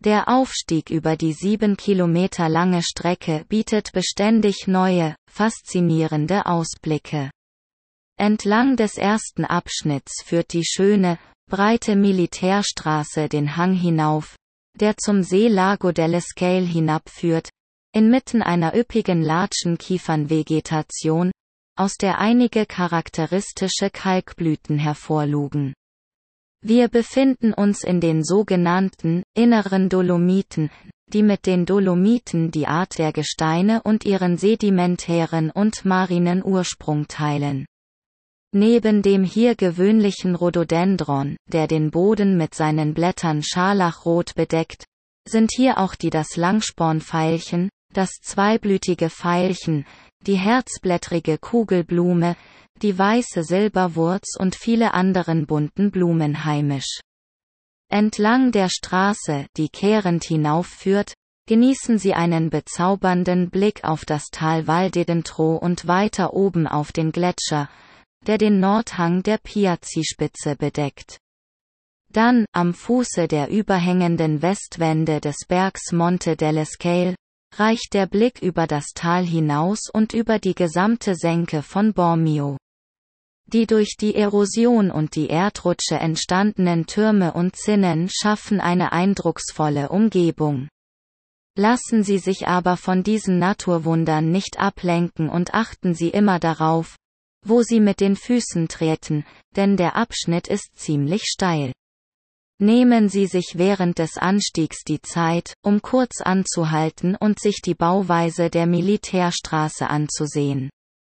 Der Aufstieg über die 7 Kilometer lange Strecke bietet beständig neue, faszinierende Ausblicke. Entlang des ersten Abschnitts führt die schöne, breite Militärstraße den Hang hinauf, der zum See Lago dell'Escale hinabführt, inmitten einer üppigen Latschenkiefernvegetation, aus der einige charakteristische Kalkblüten hervorlugen. Wir befinden uns in den sogenannten inneren Dolomiten, die mit den Dolomiten die Art der Gesteine und ihren sedimentären und marinen Ursprung teilen. Neben dem hier gewöhnlichen Rhododendron, der den Boden mit seinen Blättern scharlachrot bedeckt, sind hier auch das Langspornveilchen, das zweiblütige Veilchen, die herzblättrige Kugelblume, die weiße Silberwurz und viele anderen bunten Blumen heimisch. Entlang der Straße, die kehrend hinaufführt, genießen Sie einen bezaubernden Blick auf das Tal Val d'Identro und weiter oben auf den Gletscher, der den Nordhang der Piazzi-Spitze bedeckt. Dann, am Fuße der überhängenden Westwände des Bergs Monte dell'Escale, reicht der Blick über das Tal hinaus und über die gesamte Senke von Bormio. Die durch die Erosion und die Erdrutsche entstandenen Türme und Zinnen schaffen eine eindrucksvolle Umgebung. Lassen Sie sich aber von diesen Naturwundern nicht ablenken und achten Sie immer darauf, wo Sie mit den Füßen treten, denn der Abschnitt ist ziemlich steil. Nehmen Sie sich während des Anstiegs die Zeit, um kurz anzuhalten und sich die Bauweise der Militärstraße anzusehen.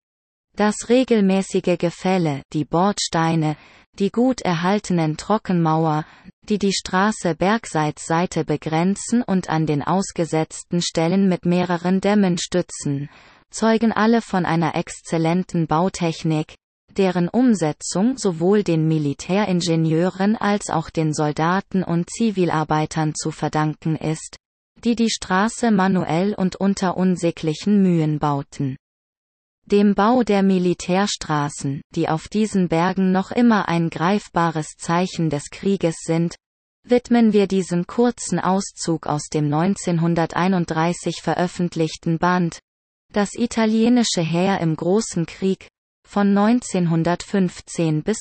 Das regelmäßige Gefälle, die Bordsteine, die gut erhaltenen Trockenmauer, die die Straße bergseits begrenzen und an den ausgesetzten Stellen mit mehreren Dämmen stützen, zeugen alle von einer exzellenten Bautechnik, deren Umsetzung sowohl den Militäringenieuren als auch den Soldaten und Zivilarbeitern zu verdanken ist, die die Straße manuell und unter unsäglichen Mühen bauten. Dem Bau der Militärstraßen, die auf diesen Bergen noch immer ein greifbares Zeichen des Krieges sind, widmen wir diesen kurzen Auszug aus dem 1931 veröffentlichten Band Das italienische Heer im Großen Krieg, von 1915 bis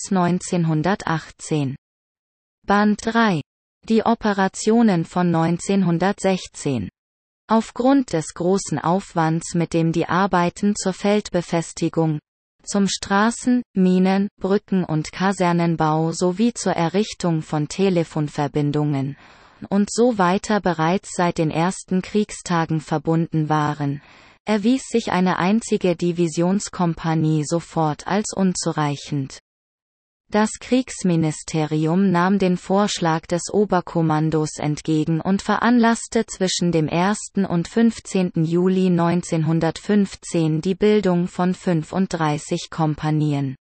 1918. Band 3. Die Operationen von 1916. Aufgrund des großen Aufwands, mit dem die Arbeiten zur Feldbefestigung, zum Straßen-, Minen-, Brücken- und Kasernenbau sowie zur Errichtung von Telefonverbindungen und so weiter bereits seit den ersten Kriegstagen verbunden waren, erwies sich eine einzige Divisionskompanie sofort als unzureichend. Das Kriegsministerium nahm den Vorschlag des Oberkommandos entgegen und veranlasste zwischen dem 1. und 15. Juli 1915 die Bildung von 35 Kompanien.